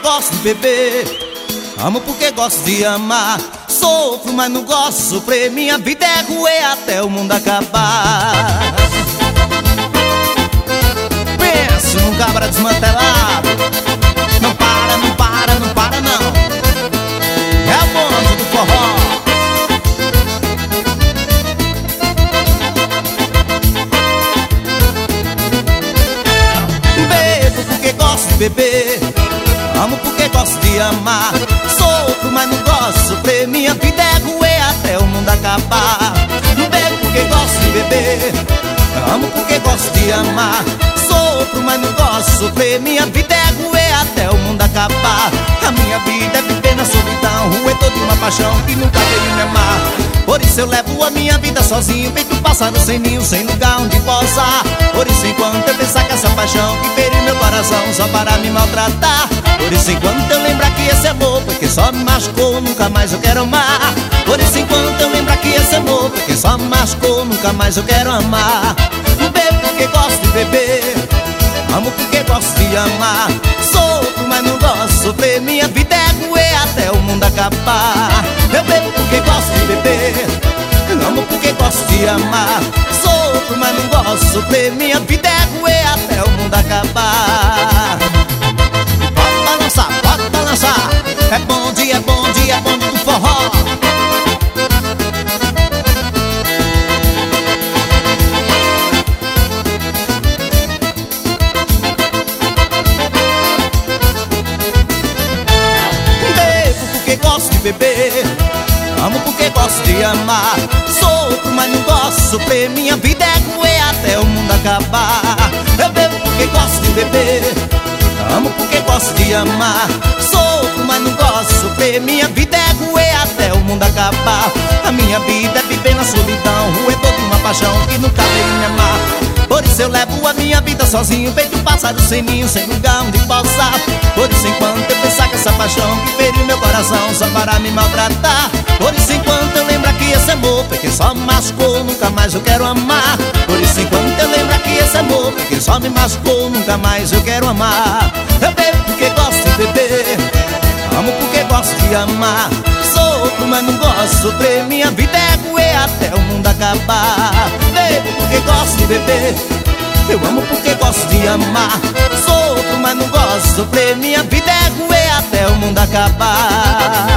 gosto de beber, amo porque gosto de amar. Sofro, mas não gosto de sofrer. Minha vida é roer até o mundo acabar. Penso num cabra desmantelado. Não para, não para, não para não. É o bonde do forró. Bebo porque gosto de beber, amo porque gosto de amar. Sofro, mas não gosto de sofrer. Minha vida é roer até o mundo acabar. Bebo porque gosto de beber, amo porque gosto de amar. Sofro, mas não gosto de sofrer. Minha vida é roer até o mundo acabar. A minha vida é viver na solidão, roer toda uma paixão que nunca veio me amar. Por isso eu levo a minha vida sozinho, feito um pássaro sem ninho, sem lugar onde pousar. Por isso enquanto eu pensar que essa paixão que feriu meu coração só para me maltratar. Por isso enquanto eu lembrar que esse amor porque só me machucou, nunca mais eu quero amar. Por isso enquanto eu lembrar que esse amor porque só me machucou, nunca mais eu quero amar. Bebo porque gosto de beber, amo porque gosto de amar. Sofro, mas não gosto de sofrer. Minha vida é roer até o mundo acabar. Eu bebo porque gosto de beber, amo porque gosto de amar. Sofro, mas não gosto de sofrer. Minha vida é roer até o mundo acabar. Pode balançar. É bonde, é bonde, é bonde do forró. Bebo porque gosto de beber, amo porque gosto de amar. Sofro, mas não gosto de sofrer. Minha vida é roer até o mundo acabar. Eu bebo porque gosto de beber, amo porque gosto de amar. Sofro, mas não gosto de sofrer. Minha vida é roer até o mundo acabar. A minha vida é viver na solidão, roer toda uma paixão que nunca veio me amar. Por isso eu levo a minha vida sozinho, feito um pássaro sem ninho, sem lugar onde pousar. Por isso enquanto eu pensar que essa paixão que feriu meu coração só para me maltratar. Por isso enquanto eu lembrar que esse amor porque só me machucou, nunca mais eu quero amar. Por isso enquanto eu lembrar que esse amor porque só me machucou, nunca mais eu quero amar. Eu bebo porque gosto de beber, amo porque gosto de amar. Sofro, mas não gosto de sofrer. Minha vida é roer até o mundo acabar. Bebo porque gosto de beber, eu amo porque gosto de amar. Sofro, mas não gosto de sofrer. Minha vida é roer até o mundo acabar.